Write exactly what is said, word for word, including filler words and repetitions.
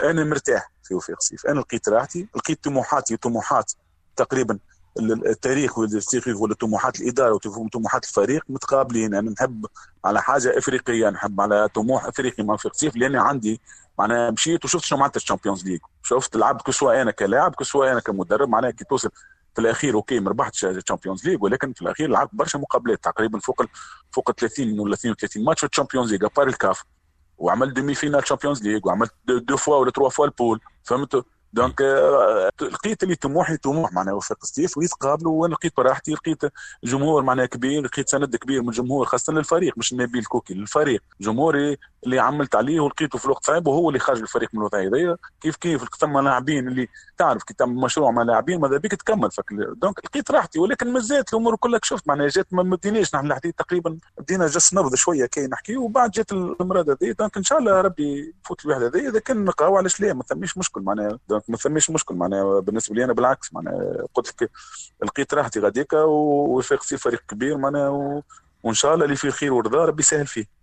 انا مرتاح في وفاق سيف، انا لقيت راحتي، لقيت طموحاتي طموحات تقريبا التاريخ والتاريخ ولا طموحات الاداره وطموحات الفريق متقابلين. انا نحب على حاجه افريقيه، نحب على طموح افريقي مع وفاق سيف، لاني عندي معناها مشيت وشفت شنو معناتها الشامبيونز ليج، شفت لعبت كسوا انا كلاعب كسوا انا كمدرب، معناها كي توصل في الاخير اوكي ما ربحتش الشامبيونز ليج، ولكن في الاخير لعبت برشا مقابلات تقريبا فوق ال... فوق ثلاثين ولا اثنين وثلاثين ماتش في الشامبيونز ليج ابار الكاف، وعملت ديمي فينال شامبيونز ليج، وعملت دو, دو فوا ولا تروا فوا البول، فهمت؟ دونك آه، لقيت اللي طموحي طموح معناها وفاق ستيف ويتقابلوا، وانا لقيت براحتي، لقيت جمهور معناها كبير، لقيت سند كبير من الجمهور خاصه للفريق مش نبيل كوكي، للفريق جمهوري اللي عملت عليه ولقيته في الوقت صعيب، وهو اللي خرج الفريق من الوضعيه هذيا. كيف كيف ثم لاعبين اللي تعرف كي تعمل مشروع مع لاعبين ماذا بيك تكمل فك... دونك لقيت راحتي، ولكن مازالت الامور كلها شفت معناها جات ما بديناش نحن الحديث تقريبا، بدينا جس نبض شويه كي نحكي، وبعد جات المراد هذه، دونك ان شاء الله ربي يفوت الواحد هذه، اذا كان نلقاو علاش لا ما ثميش مشكل معناها، دونك ما ثميش مشكل معناها بالنسبه لي انا، بالعكس معناها قلت لك لقيت راحتي غاديكا، ووفاق سي فريق كبير معناها و... وان شاء الله اللي فيه الخير والرضا ربي يسهل فيه.